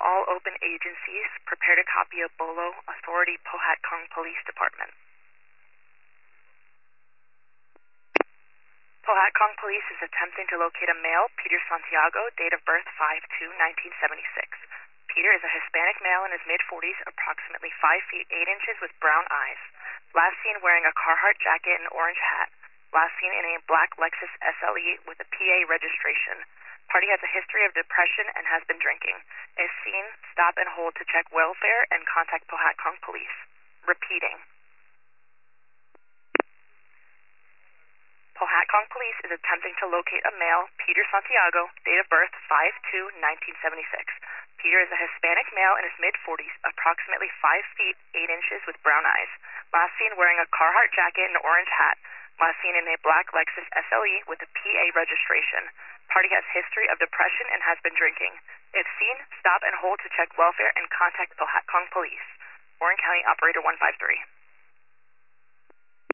all open agencies prepare to copy a BOLO Authority Pohatcong Police Department. Pohatcong Police is attempting to locate a male, Peter Santiago, date of birth 5/2/1976. Peter is a Hispanic male in his mid-40s, approximately 5 feet 8 inches with brown eyes. Last seen wearing a Carhartt jacket and orange hat. Last seen in a black Lexus SLE with a PA registration. Party has a history of depression and has been drinking. If seen, stop and hold to check welfare and contact Pohatcong Police. Repeating. Pohatcong Police is attempting to locate a male, Peter Santiago, date of birth 5/2/1976. Peter is a Hispanic male in his mid-40s, approximately 5 feet 8 inches with brown eyes. Last seen wearing a Carhartt jacket and orange hat. Last seen in a black Lexus SLE with a PA registration. Party has history of depression and has been drinking. If seen, stop and hold to check welfare and contact Pohatcong Police. Warren County Operator 153.